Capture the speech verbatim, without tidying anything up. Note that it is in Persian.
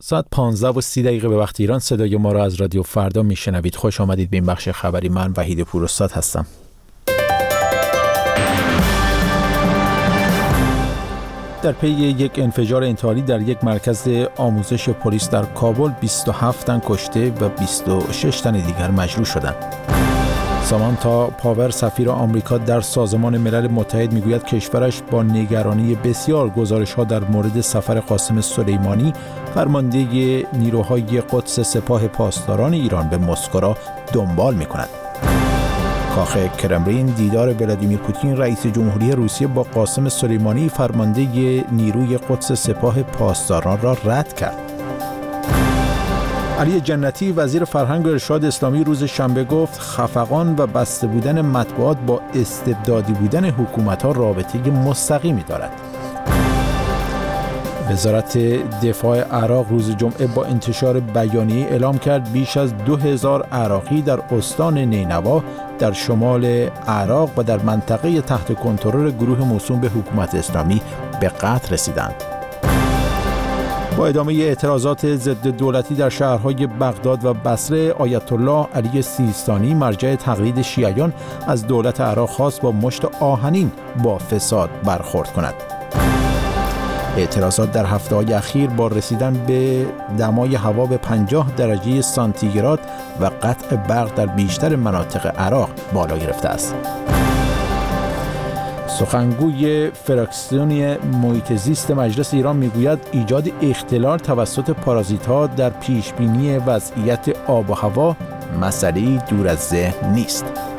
ساعت پانزده و سی دقیقه به وقت ایران صدای ما را از رادیو فردا میشنوید. خوش آمدید به این بخش خبری. من وحید پوراستاد هستم. در پی یک انفجار انتحاری در یک مرکز آموزش پلیس در کابل بیست و هفت تن کشته و بیست و شش تن دیگر مجروح شدند. سامانتا پاور سفیر آمریکا در سازمان ملل متحد میگوید کشورش با نگرانی بسیار گزارش‌ها در مورد سفر قاسم سلیمانی فرمانده نیروهای قدس سپاه پاسداران ایران به مسکو را دنبال می‌کند. کاخ کرملین دیدار ولادیمیر پوتین رئیس جمهوری روسیه با قاسم سلیمانی فرمانده نیروی قدس سپاه پاسداران را رد کرد. علی جنتی وزیر فرهنگ و ارشاد اسلامی روز شنبه گفت خفقان و بسته بودن مطبوعات با استبدادی بودن حکومت‌ها رابطه مستقیمی دارد. وزارت دفاع عراق روز جمعه با انتشار بیانیه اعلام کرد بیش از دو هزار عراقی در استان نینوا در شمال عراق و در منطقه تحت کنترل گروه موسوم به حکومت اسلامی به قتل رسیدند. با ادامه اعتراضات ضد دولتی در شهرهای بغداد و بصره، آیت الله علی سیستانی مرجع تقلید شیعیان از دولت عراق خواست با مشت آهنین با فساد برخورد کند. اعتراضات در هفته‌های اخیر با رسیدن به دمای هوا به پنجاه درجه سانتیگراد و قطع برق در بیشتر مناطق عراق بالا گرفته است. سخنگوی فراکسیون محیط زیست مجلس ایران میگوید ایجاد اختلال توسط پارازیت‌ها در پیشبینی وضعیت آب و هوا مسئله‌ای دور از ذهن نیست.